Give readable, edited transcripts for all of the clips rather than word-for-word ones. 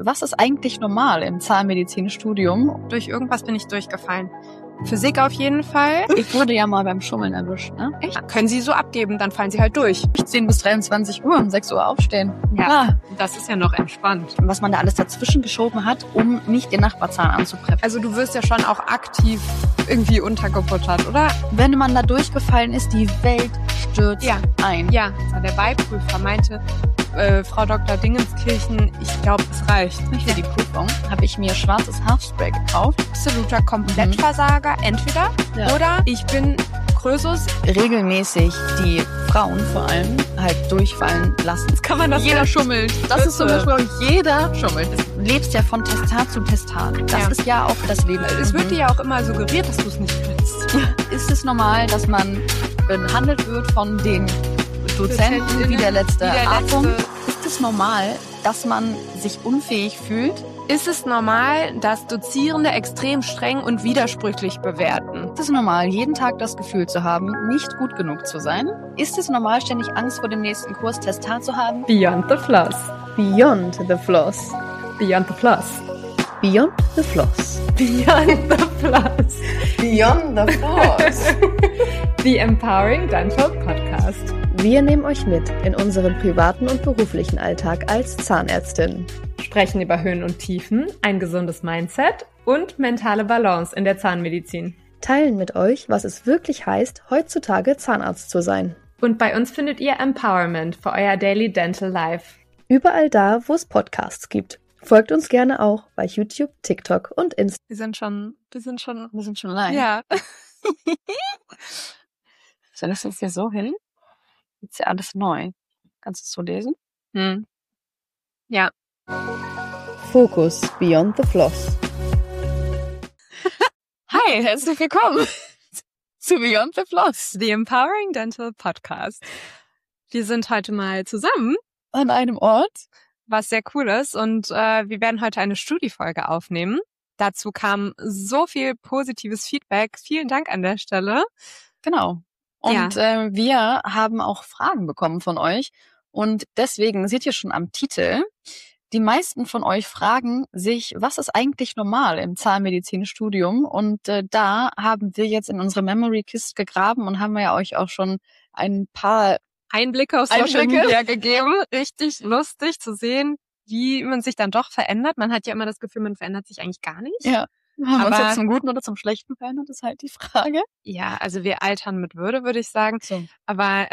was ist eigentlich normal im Zahnmedizinstudium? Durch irgendwas bin ich durchgefallen. Physik auf jeden Fall. Ich wurde ja mal beim Schummeln erwischt, ne? Echt? Können Sie so abgeben, dann fallen Sie halt durch. 10 bis 23 Uhr, um 6 Uhr aufstehen. Ja, das ist ja noch entspannt. Was man da alles dazwischen geschoben hat, um nicht den Nachbarzahn anzupräppen. Also du wirst ja schon auch aktiv irgendwie untergebuttert, oder? Wenn man da durchgefallen ist, die Welt stürzt ein. Ja, der Beiprüfer meinte, Frau Dr. Dingenskirchen, ich glaube, es reicht. Für die Prüfung habe ich mir schwarzes Haarspray gekauft. Absoluter Komplettversager, entweder oder ich bin Krösus. Regelmäßig die Frauen vor allem halt durchfallen lassen. Jetzt kann man das jeder schummelt. Das ist zum Beispiel jeder schummelt. Du lebst ja von Testat zu Testat. Das ist ja auch das Leben. Es wird dir ja auch immer suggeriert, dass du es nicht kannst. Ist es normal, dass man behandelt wird von den Dozenten wie der letzte Atmung? Ist es normal, dass man sich unfähig fühlt? Ist es normal, dass Dozierende extrem streng und widersprüchlich bewerten? Ist es normal, jeden Tag das Gefühl zu haben, nicht gut genug zu sein? Ist es normal, ständig Angst vor dem nächsten Kurs Testat zu haben? Beyond the Floss. Beyond the Floss. Beyond the Floss. Beyond the Floss. Beyond the Floss. Beyond the Floss. The Empowering Dental Podcast. Wir nehmen euch mit in unseren privaten und beruflichen Alltag als Zahnärztin. Sprechen über Höhen und Tiefen, ein gesundes Mindset und mentale Balance in der Zahnmedizin. Teilen mit euch, was es wirklich heißt, heutzutage Zahnarzt zu sein. Und bei uns findet ihr Empowerment für euer Daily Dental Life. Überall da, wo es Podcasts gibt. Folgt uns gerne auch bei YouTube, TikTok und Instagram. Wir sind schon live. Ja. So, das ist ja so hin. Jetzt ist ja alles neu. Kannst du es so lesen? Ja. Fokus Beyond the Floss. Hi, herzlich willkommen zu Beyond the Floss. The Empowering Dental Podcast. Wir sind heute mal zusammen. An einem Ort. Was sehr cool ist. Und wir werden heute eine Studiefolge aufnehmen. Dazu kam so viel positives Feedback. Vielen Dank an der Stelle. Genau. Und wir haben auch Fragen bekommen von euch. Und deswegen seht ihr schon am Titel, die meisten von euch fragen sich, was ist eigentlich normal im Zahnmedizinstudium? Und da haben wir jetzt in unsere Memory Kist gegraben und haben ja euch auch schon ein paar Einblicke auf Social Media gegeben. Richtig lustig zu sehen, wie man sich dann doch verändert. Man hat ja immer das Gefühl, man verändert sich eigentlich gar nicht. Ja. Haben wir uns jetzt zum Guten oder zum Schlechten verändert, ist halt die Frage. Ja, also wir altern mit Würde, würde ich sagen. So. Aber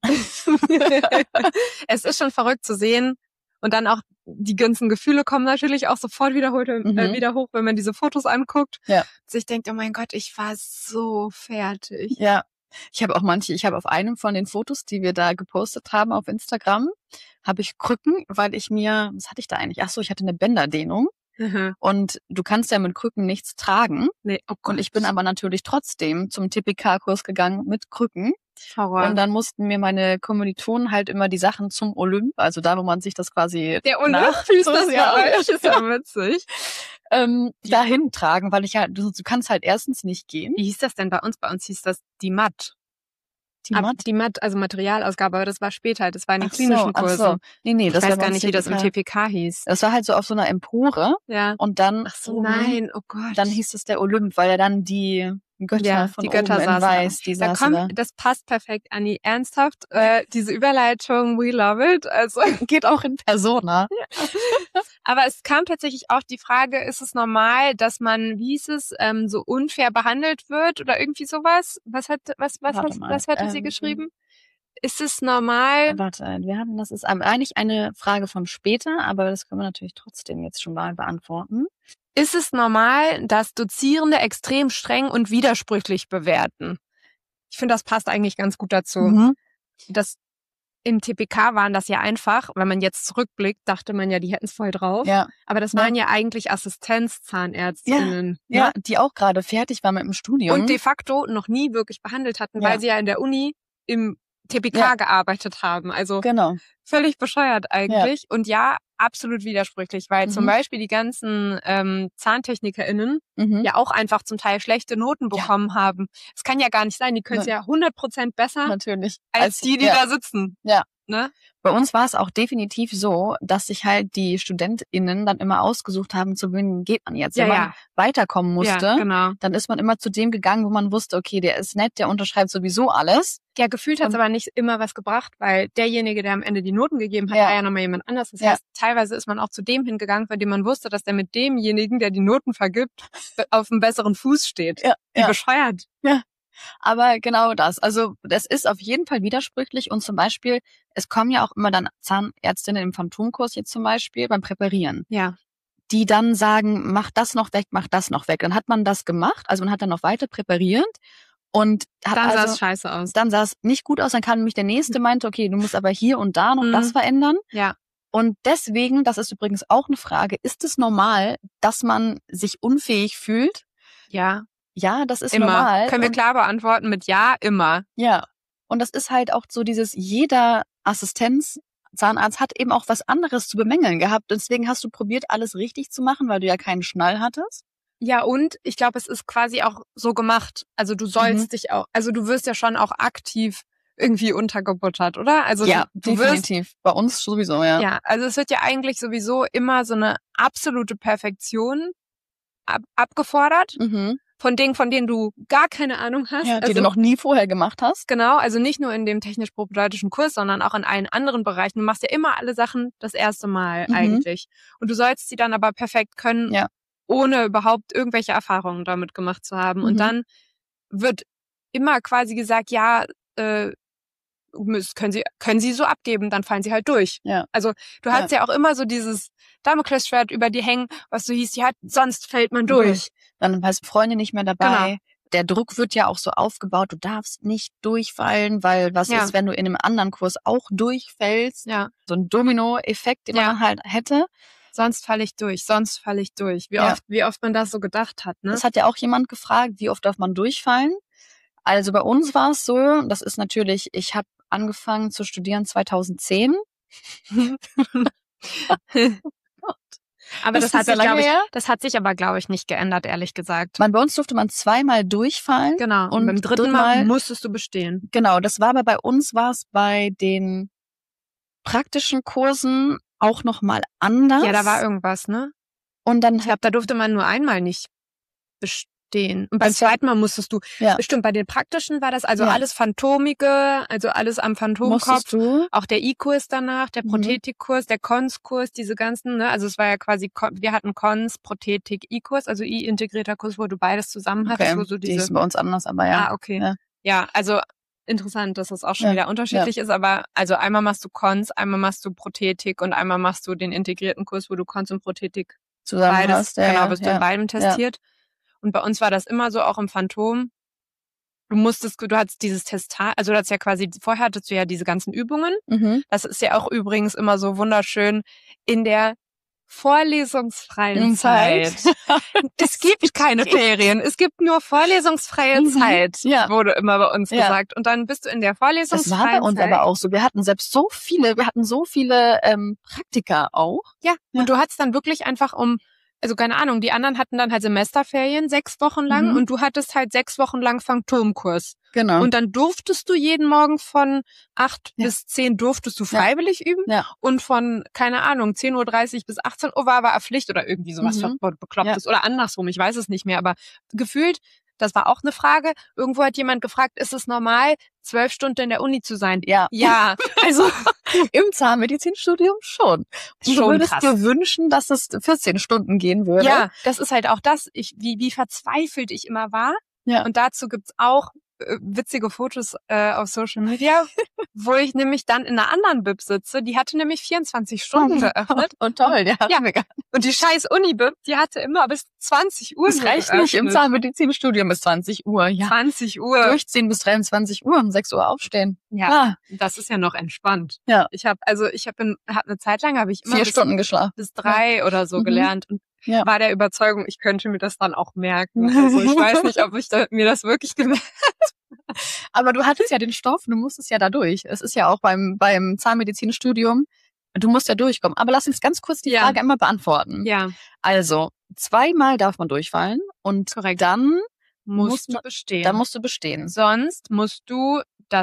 es ist schon verrückt zu sehen. Und dann auch die ganzen Gefühle kommen natürlich auch sofort wieder hoch, wenn man diese Fotos anguckt. Ja. Sich denkt, oh mein Gott, ich war so fertig. Ja. Ich habe auf einem von den Fotos, die wir da gepostet haben auf Instagram, habe ich Krücken, weil was hatte ich da eigentlich? Ach so, ich hatte eine Bänderdehnung. Und du kannst ja mit Krücken nichts tragen. Nee, oh Gott. Und ich bin aber natürlich trotzdem zum TPK-Kurs gegangen mit Krücken. Horror. Und dann mussten mir meine Kommilitonen halt immer die Sachen zum Olymp, also da, wo man sich das quasi der Olymp hieß das bei euch, ist ja witzig. Dahin tragen, weil du kannst halt erstens nicht gehen. Wie hieß das denn bei uns? Bei uns hieß das die Matt. Die Matt, also Materialausgabe, aber das war später, das war in den klinischen Kursen. Ach so. Nee, das ich weiß gar nicht, wie das im TPK hieß. Das war halt so auf so einer Empore. Ja. Und dann, ach so, nein, oh Gott. Dann hieß es der Olymp, weil er dann die Götter von die Götter oben in weiß, die saßen da. Das passt perfekt, Anni. Ernsthaft, diese Überleitung, we love it. Also geht auch in Persona. Ja. Aber es kam tatsächlich auch die Frage, ist es normal, dass man, wie hieß es, so unfair behandelt wird oder irgendwie sowas? Was hatte sie geschrieben? Ist es normal? Warte, das ist eigentlich eine Frage von später, aber das können wir natürlich trotzdem jetzt schon mal beantworten. Ist es normal, dass Dozierende extrem streng und widersprüchlich bewerten? Ich finde, das passt eigentlich ganz gut dazu. Das im TPK waren das ja einfach, wenn man jetzt zurückblickt, dachte man ja, die hätten es voll drauf. Ja. Aber das waren ja eigentlich Assistenzzahnärztinnen. Ja, die auch gerade fertig waren mit dem Studium. Und de facto noch nie wirklich behandelt hatten, weil sie ja in der Uni im TPK gearbeitet haben. Also völlig bescheuert eigentlich. Und ja, absolut widersprüchlich, weil zum Beispiel die ganzen ZahntechnikerInnen ja auch einfach zum Teil schlechte Noten bekommen haben. Es kann ja gar nicht sein, die können es ja 100% besser natürlich als die da sitzen. Ja, ne? Bei uns war es auch definitiv so, dass sich halt die StudentInnen dann immer ausgesucht haben, zu wen geht man jetzt. Wenn man weiterkommen musste, dann ist man immer zu dem gegangen, wo man wusste, okay, der ist nett, der unterschreibt sowieso alles. Ja, gefühlt hat es aber nicht immer was gebracht, weil derjenige, der am Ende die Noten gegeben hat, war ja nochmal jemand anders. Das heißt, teilweise ist man auch zu dem hingegangen, von dem man wusste, dass der mit demjenigen, der die Noten vergibt, auf einem besseren Fuß steht. Wie bescheuert. Ja. Aber genau das. Also das ist auf jeden Fall widersprüchlich und zum Beispiel, es kommen ja auch immer dann Zahnärztinnen im Phantomkurs jetzt zum Beispiel beim Präparieren. Ja. Die dann sagen, mach das noch weg, mach das noch weg. Dann hat man das gemacht, also man hat dann noch weiter präpariert und hat dann sah es scheiße aus. Dann sah es nicht gut aus, dann kam nämlich der Nächste, meinte, okay, du musst aber hier und da noch das verändern. Ja. Und deswegen, das ist übrigens auch eine Frage, ist es normal, dass man sich unfähig fühlt? Ja. Ja, das ist immer. Normal. Können wir klar beantworten mit ja, immer. Ja. Und das ist halt auch so jeder Zahnarzt hat eben auch was anderes zu bemängeln gehabt. Deswegen hast du probiert, alles richtig zu machen, weil du ja keinen Schnall hattest. Ja, und ich glaube, es ist quasi auch so gemacht. Also du sollst dich auch, also du wirst ja schon auch aktiv irgendwie untergebuttert, oder? Also ja, du definitiv. Bei uns sowieso, ja. Ja, also es wird ja eigentlich sowieso immer so eine absolute Perfektion abgefordert. Von Dingen, von denen du gar keine Ahnung hast. Ja, die du noch nie vorher gemacht hast. Genau, also nicht nur in dem technisch-propedeutischen Kurs, sondern auch in allen anderen Bereichen. Du machst ja immer alle Sachen das erste Mal eigentlich. Und du sollst sie dann aber perfekt können, ohne überhaupt irgendwelche Erfahrungen damit gemacht zu haben. Und dann wird immer quasi gesagt, ja, können sie so abgeben, dann fallen sie halt durch. Ja. Also du hast ja auch immer so dieses Damoklesschwert über die hängen, was so hieß, ja, sonst fällt man durch. Dann ist Freunde nicht mehr dabei. Genau. Der Druck wird ja auch so aufgebaut, du darfst nicht durchfallen, weil was ist, wenn du in einem anderen Kurs auch durchfällst? Ja. So ein Domino-Effekt, den man halt hätte. Sonst falle ich durch. Wie oft man das so gedacht hat, ne? Das hat ja auch jemand gefragt, wie oft darf man durchfallen? Also bei uns war es so, das ist natürlich, ich habe angefangen zu studieren 2010. Aber das hat sich aber, glaube ich, nicht geändert, ehrlich gesagt. Bei uns durfte man 2-mal durchfallen. Genau. Und beim dritten Mal musstest du bestehen. Genau. Das war aber bei uns bei den praktischen Kursen auch nochmal anders. Ja, da war irgendwas, ne? Und dann, ich glaube, da durfte man nur einmal nicht bestehen. Und beim zweiten Mal musstest du, bestimmt bei den praktischen war das, also alles Phantomige, also alles am Phantomkopf, auch der I-Kurs danach, der Prothetikkurs, der Cons-Kurs, diese ganzen, ne, also es war ja quasi, wir hatten Cons, Prothetik, I-Kurs, also I-integrierter Kurs, wo du beides zusammen hattest. Okay. Wo so die ist bei uns anders, aber ja. Ah, okay. Ja, also interessant, dass das auch schon wieder unterschiedlich ist, aber also einmal machst du Cons, einmal machst du Prothetik und einmal machst du den integrierten Kurs, wo du Cons und Prothetik zusammen beides, hast. Genau, bist du in beidem testiert. Und bei uns war das immer so, auch im Phantom. Du hattest dieses Testat, also du hattest ja quasi, vorher hattest du ja diese ganzen Übungen. Das ist ja auch übrigens immer so wunderschön in der vorlesungsfreien Zeit. Es gibt keine Ferien, es gibt nur vorlesungsfreie Zeit, wurde immer bei uns gesagt. Und dann bist du in der vorlesungsfreien Zeit. Das war bei uns aber auch so. Wir hatten so viele Praktika auch. Ja, und du hattest dann wirklich einfach also keine Ahnung, die anderen hatten dann halt Semesterferien 6 Wochen lang und du hattest halt 6 Wochen lang Phantomkurs. Genau. Und dann durftest du jeden Morgen von 8 bis 10 durftest du freiwillig üben und von, keine Ahnung, 10:30 bis 18 Uhr war aber Pflicht oder irgendwie sowas Beklopptes oder andersrum, ich weiß es nicht mehr, aber gefühlt, das war auch eine Frage, irgendwo hat jemand gefragt, ist es normal, 12 Stunden in der Uni zu sein? Ja, also im Zahnmedizinstudium schon. Du würdest dir wünschen, dass es 14 Stunden gehen würde. Ja, das ist halt auch das, wie verzweifelt ich immer war. Ja. Und dazu gibt's auch witzige Fotos auf Social Media, wo ich nämlich dann in einer anderen Bib sitze, die hatte nämlich 24 Stunden geöffnet. Und toll, Und die scheiß Uni-Bib, die hatte immer bis 20 Uhr das reicht nicht im Zahnmedizinstudium bis 20 Uhr. Ja. 20 Uhr. Durchziehen bis 23 Uhr, um 6 Uhr aufstehen. Ja, das ist ja noch entspannt. Ja. Ich habe eine Zeit lang habe ich immer 4 Stunden geschlafen. Bis 3 oder so gelernt und war der Überzeugung, ich könnte mir das dann auch merken. Also ich weiß nicht, ob ich mir das wirklich gemerkt habe. Aber du hattest ja den Stoff, du musstest ja da durch. Es ist ja auch beim Zahnmedizinstudium, du musst ja durchkommen. Aber lass uns ganz kurz die Frage einmal beantworten. Ja. Also, 2-mal darf man durchfallen und dann musst du bestehen. Dann musst du bestehen. Sonst musst du das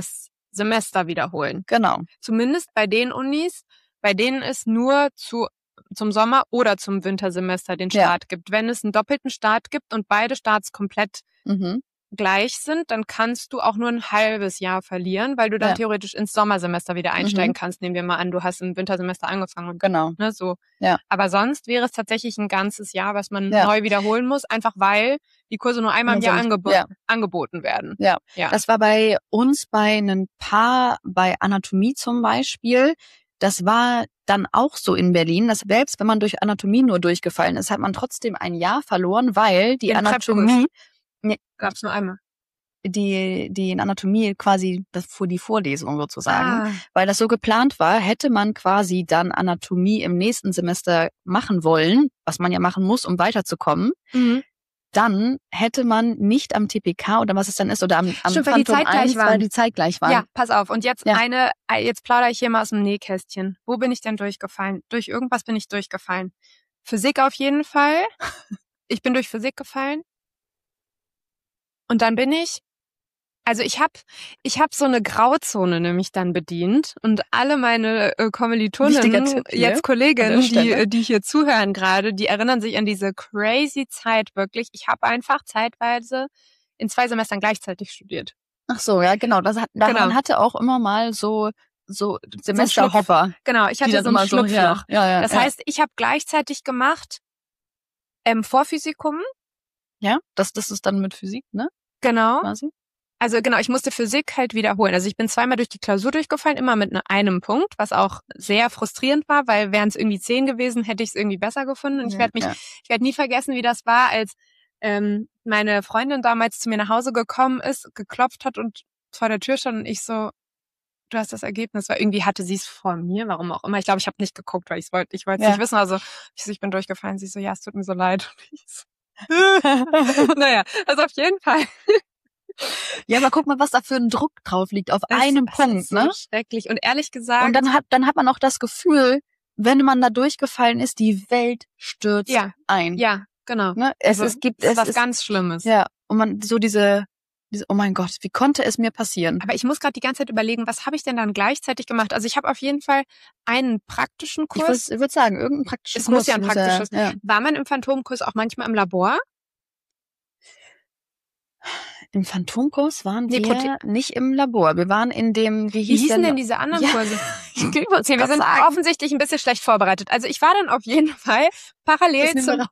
Semester wiederholen. Genau. Zumindest bei den Unis, bei denen es nur zum Sommer- oder zum Wintersemester den Start gibt. Wenn es einen doppelten Start gibt und beide Starts komplett gleich sind, dann kannst du auch nur ein halbes Jahr verlieren, weil du dann theoretisch ins Sommersemester wieder einsteigen kannst. Nehmen wir mal an, du hast im Wintersemester angefangen. Genau. Ne, so. Ja. Aber sonst wäre es tatsächlich ein ganzes Jahr, was man neu wiederholen muss, einfach weil die Kurse nur einmal im Jahr angeboten werden. Ja. Das war bei uns bei ein paar, bei Anatomie zum Beispiel, das war dann auch so in Berlin, dass selbst wenn man durch Anatomie nur durchgefallen ist, hat man trotzdem ein Jahr verloren, weil die Anatomie... Gab's nur einmal. Die in Anatomie quasi die Vorlesung sozusagen, weil das so geplant war, hätte man quasi dann Anatomie im nächsten Semester machen wollen, was man ja machen muss, um weiterzukommen, dann hätte man nicht am TPK oder was es dann ist oder am Phantom 1, weil die zeitgleich waren. Ja, pass auf. Und jetzt jetzt plaudere ich hier mal aus dem Nähkästchen. Wo bin ich denn durchgefallen? Durch irgendwas bin ich durchgefallen. Physik auf jeden Fall. Ich bin durch Physik gefallen. Und dann bin ich hab so eine Grauzone nämlich dann bedient und alle meine Kommilitonen, jetzt Kolleginnen, die hier zuhören gerade, die erinnern sich an diese crazy Zeit wirklich. Ich habe einfach zeitweise in 2 Semestern gleichzeitig studiert. Ach so, ja, genau. Man hatte auch immer mal so Semesterhopper. Genau, ich hatte so ein Schlupfloch. Das heißt, ich habe gleichzeitig gemacht Vorphysikum. Ja, das ist dann mit Physik, ne? Genau. Quasi. Also genau, ich musste Physik halt wiederholen. Also ich bin 2-mal durch die Klausur durchgefallen, immer mit einem Punkt, was auch sehr frustrierend war, weil wären es irgendwie 10 gewesen, hätte ich es irgendwie besser gefunden. Und ich werde nie vergessen, wie das war, als meine Freundin damals zu mir nach Hause gekommen ist, geklopft hat und vor der Tür stand und ich so, du hast das Ergebnis, weil irgendwie hatte sie es vor mir, warum auch immer. Ich glaube, ich habe nicht geguckt, weil ich wollte es nicht wissen. Also ich bin durchgefallen. Sie so, ja, es tut mir so leid. Naja, also auf jeden Fall. Ja, aber guck mal, was da für ein Druck drauf liegt, auf einem Punkt, ist so schrecklich. Und ehrlich gesagt. Und dann hat man auch das Gefühl, wenn man da durchgefallen ist, die Welt stürzt ein. Ja, genau. Ne? Es ist was ganz Schlimmes. Ja, und man so diese, oh mein Gott, wie konnte es mir passieren? Aber ich muss gerade die ganze Zeit überlegen, was habe ich denn dann gleichzeitig gemacht? Also ich habe auf jeden Fall einen praktischen Kurs. Ich würde sagen, irgendein praktischen Kurs. Es muss ja ein praktisches. War man im Phantomkurs auch manchmal im Labor? Im Phantomkurs waren wir nicht im Labor. Wir waren in dem, wie hießen denn diese anderen Kurse? Wir sind offensichtlich ein bisschen schlecht vorbereitet. Also ich war dann auf jeden Fall parallel zum...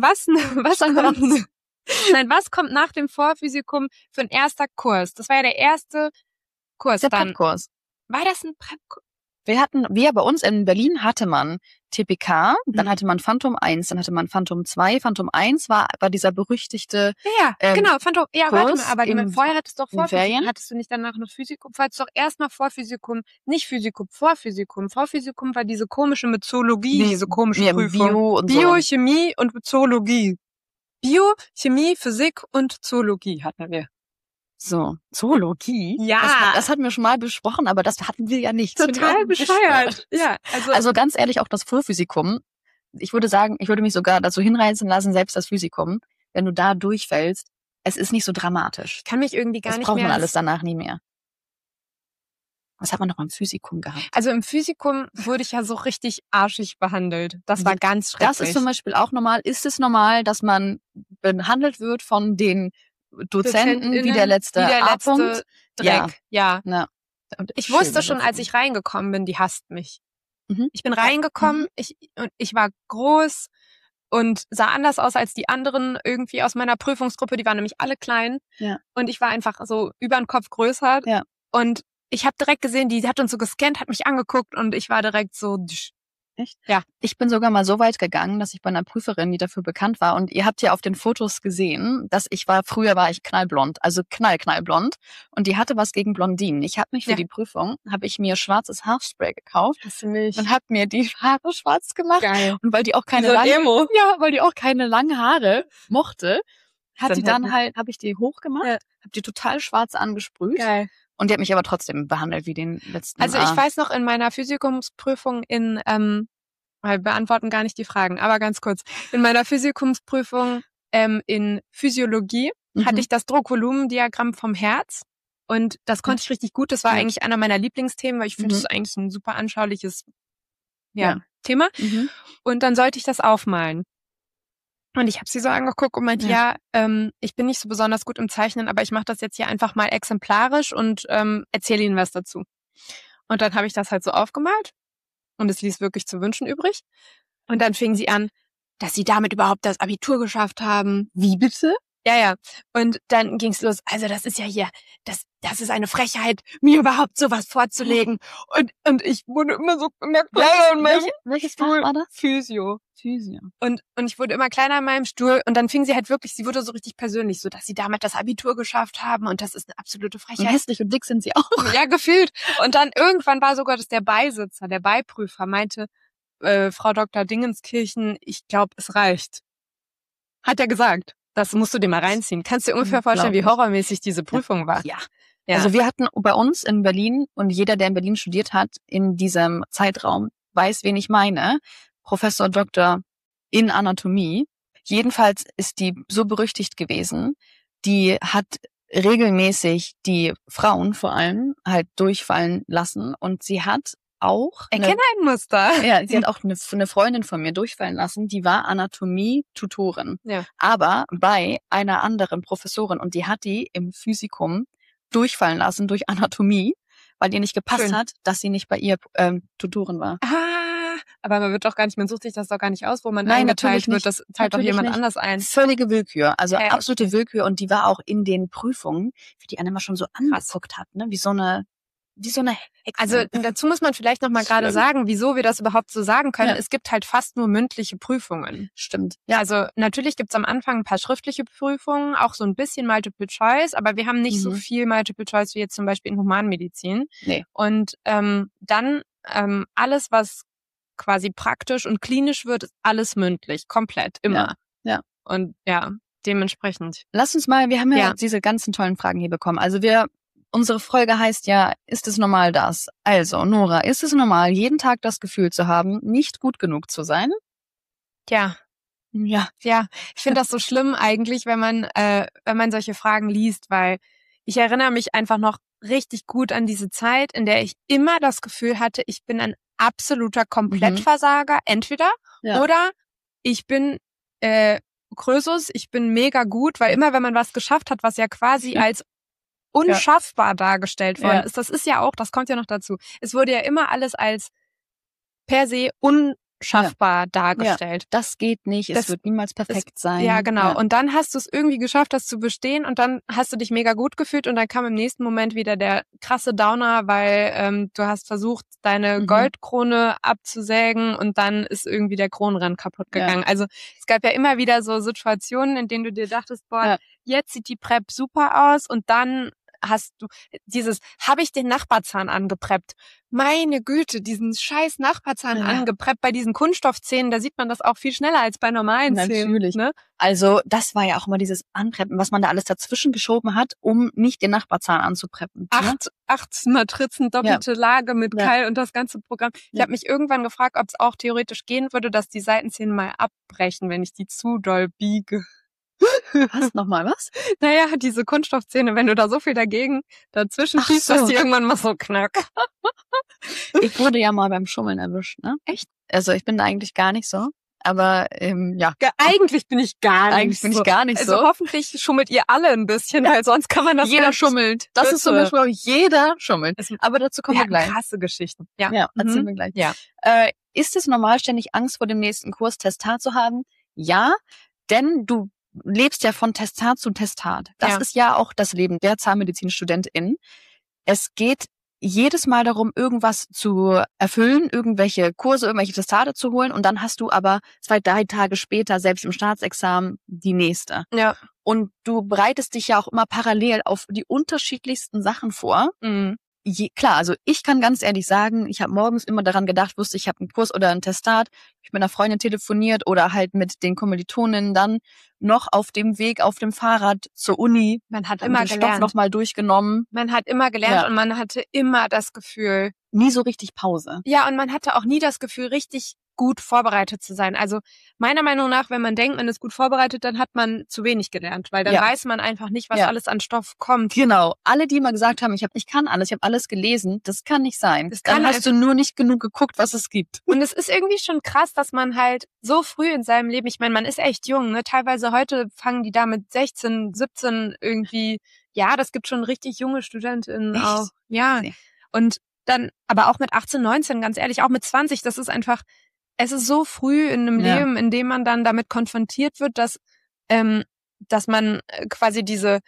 Was kommt nach dem Vorphysikum für ein erster Kurs? Das war ja der erste Kurs. Der Prep-Kurs. War das ein Prep-Kurs? Bei uns in Berlin hatte man TPK, dann hatte man Phantom 1, dann hatte man Phantom 2. Phantom 1 war dieser berüchtigte genau, Phantom. Ja, warte mal, aber vorher hattest du doch Vorphysikum. Hattest du nicht danach noch Physikum? Du hattest doch erstmal Vorphysikum, nicht Physikum, Vorphysikum. Vorphysikum war diese komische mit Zoologie, diese komische Prüfung. Biochemie und Zoologie. Bio, Chemie, Physik und Zoologie hatten wir. So, Zoologie? Ja. Das hatten wir schon mal besprochen, aber das hatten wir ja nicht. Total bescheuert. Ja, also ganz ehrlich, auch das Vorphysikum. Ich würde sagen, ich würde mich sogar dazu hinreißen lassen, selbst das Physikum, wenn du da durchfällst, es ist nicht so dramatisch. Ich kann mich irgendwie gar nicht mehr... Das braucht man alles danach nie mehr. Was hat man noch im Physikum gehabt? Also im Physikum wurde ich ja so richtig arschig behandelt. Das war ganz schrecklich. Das ist zum Beispiel auch normal. Ist es normal, dass man behandelt wird von den Dozenten wie der letzte A-Punkt? Dreck. Ja. Ich wusste schon, das als ich reingekommen bin, die hasst mich. Ich bin reingekommen, ich war groß und sah anders aus als die anderen irgendwie aus meiner Prüfungsgruppe. Die waren nämlich alle klein. Ja. Und ich war einfach so über den Kopf größer. Ja. Und ich habe direkt gesehen, die hat uns so gescannt, hat mich angeguckt und ich war direkt so... Echt? Ja. Ich bin sogar mal so weit gegangen, dass ich bei einer Prüferin, die dafür bekannt war, und ihr habt ja auf den Fotos gesehen, dass früher war ich knallblond, also knallblond, und die hatte was gegen Blondinen. Ich habe mich für die Prüfung, habe ich mir schwarzes Haarspray gekauft. Hast du nicht? Und habe mir die Haare schwarz gemacht. Geil. Und weil die auch keine langen Haare mochte, habe ich die hochgemacht, habe die total schwarz angesprüht. Geil. Und die hat mich aber trotzdem behandelt wie den letzten. Also ich weiß noch, in meiner Physikumsprüfung wir beantworten gar nicht die Fragen, aber ganz kurz. In meiner Physikumsprüfung in Physiologie hatte ich das Druckvolumendiagramm vom Herz Und das konnte ich richtig gut. Das war eigentlich einer meiner Lieblingsthemen, weil ich finde, das ist eigentlich ein super anschauliches Thema. Und dann sollte ich das aufmalen. Und ich habe sie so angeguckt und meinte, ich bin nicht so besonders gut im Zeichnen, aber ich mache das jetzt hier einfach mal exemplarisch und erzähle Ihnen was dazu. Und dann habe ich das halt so aufgemalt und es ließ wirklich zu wünschen übrig. Und dann fing sie an, dass sie damit überhaupt das Abitur geschafft haben. Wie bitte? Ja. Und dann ging's los. Also das ist ja hier, das ist eine Frechheit, mir überhaupt sowas vorzulegen. Und ich wurde immer so kleiner in meinem Welches Fach war das? Physio. Und ich wurde immer kleiner in meinem Stuhl. Und dann fing sie halt wirklich, sie wurde so richtig persönlich, so dass sie damit das Abitur geschafft haben. Und das ist eine absolute Frechheit. Und hässlich und dick sind sie auch. Ja, gefühlt. Und dann irgendwann war sogar das der Beisitzer, der Beiprüfer meinte, Frau Dr. Dingenskirchen, ich glaube, es reicht. Hat er gesagt. Das musst du dir mal reinziehen. Kannst du dir ungefähr vorstellen, wie horrormäßig diese Prüfung war? Ja. Also wir hatten bei uns in Berlin, und jeder, der in Berlin studiert hat, in diesem Zeitraum, weiß, wen ich meine, Professor Doktor in Anatomie. Jedenfalls ist die so berüchtigt gewesen, die hat regelmäßig die Frauen vor allem halt durchfallen lassen, und sie hat auch... Erkenne ein Muster. Ja, sie hat auch eine Freundin von mir durchfallen lassen, die war Anatomie-Tutorin. Ja. Aber bei einer anderen Professorin, und die hat die im Physikum durchfallen lassen durch Anatomie, weil ihr nicht gepasst hat, dass sie nicht bei ihr Tutorin war. Aber man wird doch gar nicht, man sucht sich das doch gar nicht aus, wo man eingeteilt wird. Das teilt doch jemand anders ein. Völlige Willkür, also absolute Willkür. Und die war auch in den Prüfungen, wie die einen immer schon so angeguckt hat, ne? Wie so eine Hexe. Also dazu muss man vielleicht noch mal gerade sagen, wieso wir das überhaupt so sagen können. Es gibt halt fast nur mündliche Prüfungen. Stimmt. Ja, also natürlich gibt's am Anfang ein paar schriftliche Prüfungen, auch so ein bisschen Multiple Choice, aber wir haben nicht so viel Multiple Choice wie jetzt zum Beispiel in Humanmedizin. Nee. Und dann alles, was quasi praktisch und klinisch wird, ist alles mündlich, komplett, immer. Ja. Und dementsprechend. Lass uns mal, wir haben ja diese ganzen tollen Fragen hier bekommen. Also unsere Folge heißt ja, ist es normal das? Also, Nora, ist es normal, jeden Tag das Gefühl zu haben, nicht gut genug zu sein? Ja. Ich finde das so schlimm eigentlich, wenn man solche Fragen liest, weil ich erinnere mich einfach noch richtig gut an diese Zeit, in der ich immer das Gefühl hatte, ich bin ein absoluter Komplettversager, entweder oder ich bin Krösus, ich bin mega gut, weil immer wenn man was geschafft hat, was ja quasi als unschaffbar dargestellt worden ist. Das ist ja auch, das kommt ja noch dazu. Es wurde ja immer alles als per se unschaffbar dargestellt. Ja, das geht nicht, es wird niemals perfekt sein. Ja, genau. Ja. Und dann hast du es irgendwie geschafft, das zu bestehen, und dann hast du dich mega gut gefühlt, und dann kam im nächsten Moment wieder der krasse Downer, weil du hast versucht, deine Goldkrone abzusägen, und dann ist irgendwie der Kronenrand kaputt gegangen. Also es gab ja immer wieder so Situationen, in denen du dir dachtest, jetzt sieht die Prep super aus, und dann hast du habe ich den Nachbarzahn angepreppt. Meine Güte, diesen scheiß Nachbarzahn angepreppt bei diesen Kunststoffzähnen, da sieht man das auch viel schneller als bei normalen Zähnen. Natürlich. Ne? Also das war ja auch immer dieses Anpreppen, was man da alles dazwischen geschoben hat, um nicht den Nachbarzahn anzupreppen. 8 Matrizen, doppelte Lage mit Keil und das ganze Programm. Ich habe mich irgendwann gefragt, ob es auch theoretisch gehen würde, dass die Seitenzähne mal abbrechen, wenn ich die zu doll biege. Was? Nochmal was? Naja, diese Kunststoffzähne, wenn du da so viel dazwischen schießt, dass die irgendwann mal so knack. Ich wurde ja mal beim Schummeln erwischt, ne? Echt? Also ich bin da eigentlich gar nicht so. Aber eigentlich bin ich gar nicht so. Also hoffentlich schummelt ihr alle ein bisschen, weil sonst kann man das jeder schummelt. Das ist zum Beispiel auch, jeder schummelt. Aber dazu kommen wir gleich. Krasse Geschichten. Ja, erzählen wir gleich. Ja. Ist es normal, ständig Angst vor dem nächsten Kurs Testat zu haben? Ja, denn du lebst ja von Testat zu Testat. Das ist ja auch das Leben der Zahnmedizinstudentin. Es geht jedes Mal darum, irgendwas zu erfüllen, irgendwelche Kurse, irgendwelche Testate zu holen, und dann hast du aber 2-3 Tage später, selbst im Staatsexamen, die nächste. Ja. Und du bereitest dich ja auch immer parallel auf die unterschiedlichsten Sachen vor. Klar, also ich kann ganz ehrlich sagen, ich habe morgens immer daran gedacht, wusste, ich habe einen Kurs oder ein Testat, ich mit einer Freundin telefoniert oder halt mit den Kommilitoninnen dann noch auf dem Weg auf dem Fahrrad zur Uni. Man hat immer gelernt. Stoff nochmal durchgenommen. Man hat immer gelernt und man hatte immer das Gefühl. Nie so richtig Pause. Ja, und man hatte auch nie das Gefühl, richtig gut vorbereitet zu sein. Also meiner Meinung nach, wenn man denkt, man ist gut vorbereitet, dann hat man zu wenig gelernt, weil dann weiß man einfach nicht, was alles an Stoff kommt. Genau. Alle, die mal gesagt haben, ich kann alles, ich habe alles gelesen, das kann nicht sein. Dann hast du nur nicht genug geguckt, was es gibt. Und es ist irgendwie schon krass, dass man halt so früh in seinem Leben, ich meine, man ist echt jung, ne? Teilweise heute fangen die da mit 16, 17 irgendwie, das gibt schon richtig junge Studentinnen echt? Auch. Ja. Und dann, aber auch mit 18, 19, ganz ehrlich, auch mit 20, das ist einfach, es ist so früh in einem Leben, in dem man dann damit konfrontiert wird, dass man quasi diese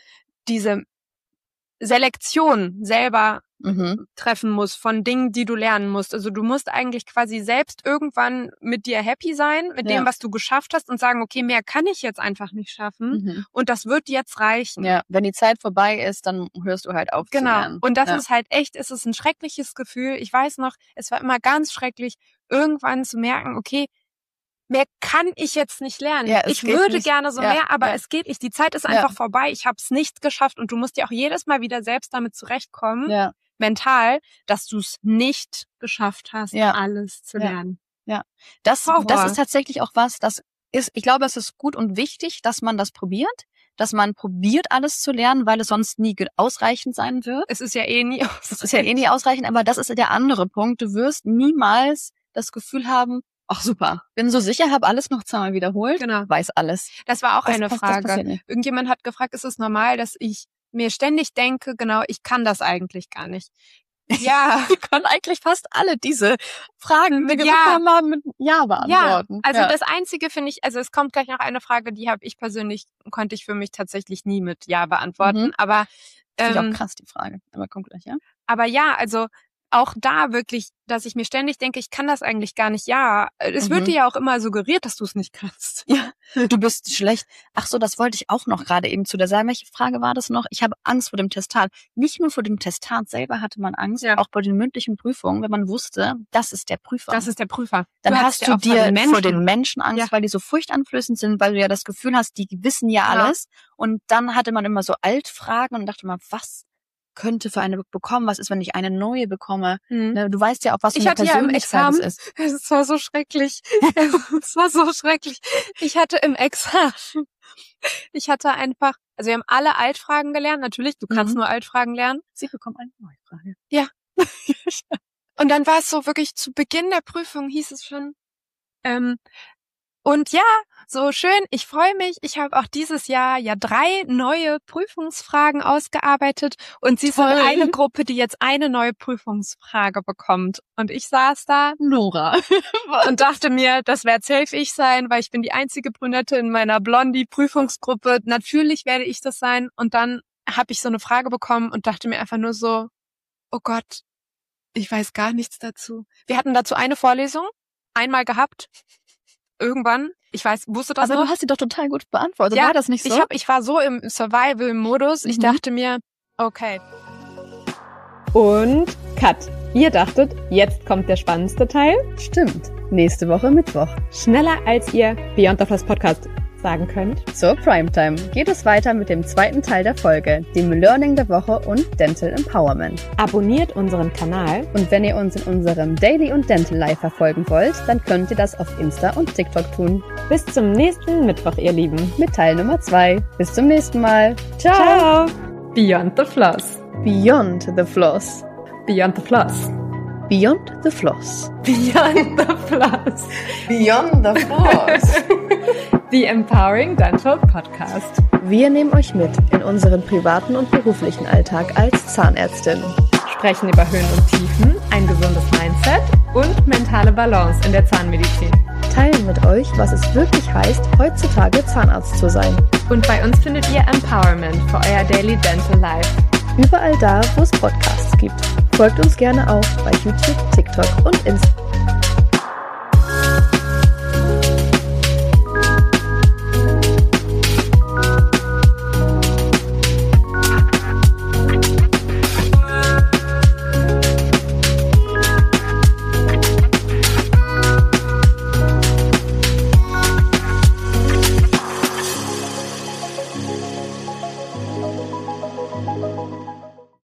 Selektion selber treffen muss von Dingen, die du lernen musst. Also du musst eigentlich quasi selbst irgendwann mit dir happy sein, mit dem, was du geschafft hast und sagen, okay, mehr kann ich jetzt einfach nicht schaffen und das wird jetzt reichen. Ja, wenn die Zeit vorbei ist, dann hörst du halt auf zu lernen. Und das ist halt echt, es ist ein schreckliches Gefühl. Ich weiß noch, es war immer ganz schrecklich, irgendwann zu merken, okay, mehr kann ich jetzt nicht lernen. Ja, ich würde nicht. Gerne so mehr, aber es geht nicht. Die Zeit ist einfach vorbei. Ich habe es nicht geschafft und du musst dir auch jedes Mal wieder selbst damit zurechtkommen, mental, dass du es nicht geschafft hast, alles zu lernen. Ja, das ist tatsächlich auch was, ich glaube, es ist gut und wichtig, dass man das probiert, dass man probiert, alles zu lernen, weil es sonst nie ausreichend sein wird. Es ist ja eh nie ausreichend, aber das ist der andere Punkt. Du wirst niemals das Gefühl haben, ach super, bin so sicher, habe alles noch zweimal wiederholt, weiß alles. Das war auch eine Frage. Irgendjemand hat gefragt, ist es normal, dass ich mir ständig denke, ich kann das eigentlich gar nicht. Ja. Wir können eigentlich fast alle diese Fragen mit Ja beantworten. Ja, also das Einzige finde ich, es kommt gleich noch eine Frage, die konnte ich für mich tatsächlich nie mit Ja beantworten, aber das ist auch krass, die Frage, aber kommt gleich, Aber auch da wirklich, dass ich mir ständig denke, ich kann das eigentlich gar nicht. Ja, es wird dir ja auch immer suggeriert, dass du es nicht kannst. Ja, du bist schlecht. Ach so, das wollte ich auch noch gerade eben zu der sagen. Welche Frage war das noch? Ich habe Angst vor dem Testat. Nicht nur vor dem Testat selber hatte man Angst, auch bei den mündlichen Prüfungen, wenn man wusste, das ist der Prüfer. Das ist der Prüfer. Dann hast du dir vor den Menschen Angst, weil die so furchteinflößend sind, weil du ja das Gefühl hast, die wissen ja alles. Und dann hatte man immer so Altfragen und dachte mal, was könnte für eine bekommen, was ist, wenn ich eine neue bekomme? Du weißt ja auch, was für eine Persönlichkeit es ist. Es war so schrecklich. Es war so schrecklich. Ich hatte im Examen, wir haben alle Altfragen gelernt, natürlich, du kannst nur Altfragen lernen. Sie bekommen eine neue Frage. Ja. Und dann war es so wirklich, zu Beginn der Prüfung hieß es schon, und so schön, ich freue mich. Ich habe auch dieses Jahr 3 neue Prüfungsfragen ausgearbeitet und sie sind eine Gruppe, die jetzt eine neue Prüfungsfrage bekommt. Und ich saß da, Nora, und dachte mir, das werde safe ich sein, weil ich bin die einzige Brünette in meiner Blondie-Prüfungsgruppe. Natürlich werde ich das sein. Und dann habe ich so eine Frage bekommen und dachte mir einfach nur so, oh Gott, ich weiß gar nichts dazu. Wir hatten dazu eine Vorlesung, einmal gehabt. Irgendwann, wusste das aber noch? Du hast sie doch total gut beantwortet, war das nicht so? Ich war so im Survival-Modus, ich dachte mir, okay. Und Cut. Ihr dachtet, jetzt kommt der spannendste Teil? Stimmt, nächste Woche Mittwoch. Schneller als ihr Beyond the Floss Podcast sagen könnt. Zur Primetime geht es weiter mit dem zweiten Teil der Folge, dem Learning der Woche und Dental Empowerment. Abonniert unseren Kanal und wenn ihr uns in unserem Daily und Dental Life verfolgen wollt, dann könnt ihr das auf Insta und TikTok tun. Bis zum nächsten Mittwoch, ihr Lieben. Mit Teil Nummer 2. Bis zum nächsten Mal. Ciao. Beyond the Floss. Beyond the Floss. Beyond the Floss. Beyond the Floss. Beyond the Floss. Beyond the Floss. The Empowering Dental Podcast. Wir nehmen euch mit in unseren privaten und beruflichen Alltag als Zahnärztin. Sprechen über Höhen und Tiefen, ein gesundes Mindset und mentale Balance in der Zahnmedizin. Teilen mit euch, was es wirklich heißt, heutzutage Zahnarzt zu sein. Und bei uns findet ihr Empowerment für euer Daily Dental Life. Überall da, wo es Podcasts gibt. Folgt uns gerne auch bei YouTube, TikTok und Instagram.